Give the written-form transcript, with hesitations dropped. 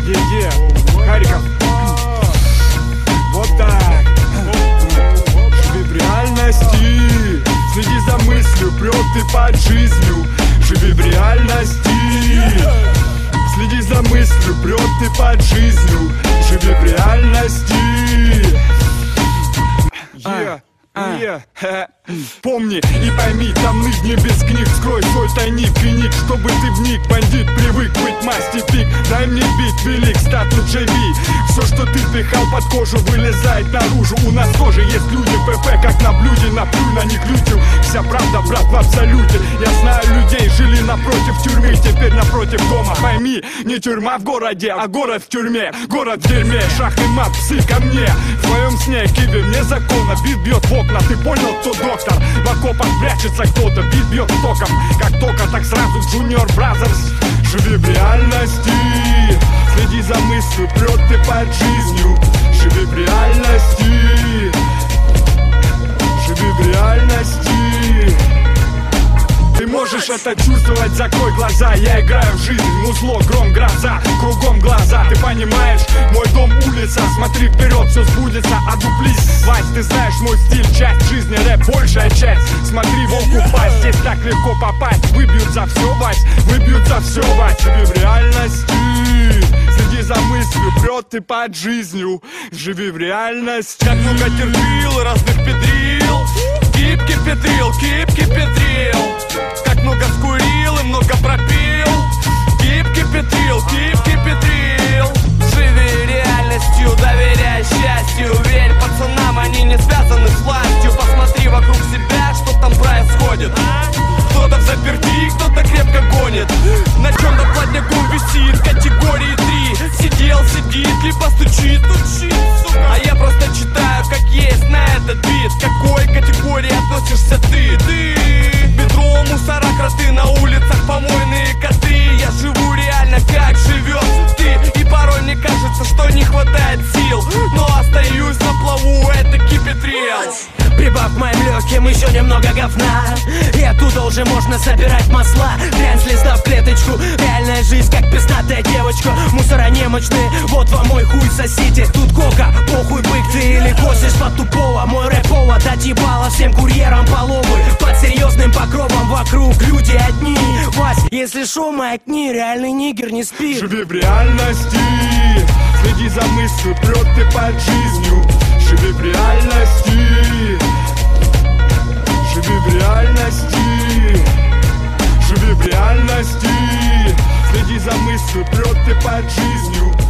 Харьков. Вот так. Живи в реальности, следи за мыслью, прет ты под жизнью. Живи в реальности, следи за мыслью, прет ты под жизнью. Живи в реальности. Помни и пойми, там не без книг. Скрой свой тайник и ник, чтобы ты вник. Бандит привык быть мастер-пик. Дай мне бит, велик, статус JB. Все, что ты впихал под кожу, вылезает наружу. У нас тоже есть люди, ПП, как на блюде. Наплюй на них лютил. Вся правда, брат, в абсолюте. Я знаю людей, жили напротив тюрьмы, теперь напротив дома. Пойми, не тюрьма в городе, а город в тюрьме. Город в дерьме, шах и мат, псы ко мне. В твоем сне, киви, вне закона. Бит бьет в окна, ты понял, кто доктор? В окопах прячется кто-то, бит бьет током. Как тока, так сразу Junior Brothers. Живи в реальности, следи за мыслью, прет ты под жизнью. Живи в реальности, живи в реальности. Ты можешь это чувствовать, закрой глаза. Я играю в жизнь, музло, гром, гроза. Кругом глаза, ты понимаешь? Мой дом, улица, смотри вперед, все сбудется. Одуплись, Вась, ты знаешь мой стиль. Часть жизни, рэп, большая часть. Смотри, волку пасть, здесь так легко попасть. Выбьют за все, Вась, выбьют за все, Вась. Живи в реальности, следи за мыслью, прет ты под жизнью. Живи в реальности. Как много терпил, разных педрил. Кипки педрил. Как много скурил и много пропил. Кипки педрил. Живи реальностью, доверяй счастью. Верь пацанам, они не связаны с властью. Посмотри вокруг себя, что там происходит. Кто-то в заперти, кто-то крепко гонит. На чем-то плотняком висит, категории 3. Сидел, сидит, либо стучит, сука. А я просто читаю, как есть на этот бит. К какой категории относишься ты? Метро, мусора, кроты, на улицах помойные коты. Я живу реально, как живешь ты. И порой мне кажется, что не хватает сил, но остаюсь на плаву, это кипетрил. Прибавь к моим легким еще немного говна, и оттуда уже можно собирать масла. Дрянь с листа в клеточку, реальная жизнь как пиздатая девочка. Мусора немощные, вот вам мой хуй сосите. Тут кока, похуй бык ты или косишь под тупого. Мой рэп повод отъебало всем курьерам половы. Под серьезным покровом вокруг люди одни. Вась, если шо, маякни, реальный нигер не спит. Живи в реальности, следи за мыслью, прет ты под жизнью. Живи в реальности, живи в реальности, живи в реальности. Следи за мыслью, прет ты под жизнью.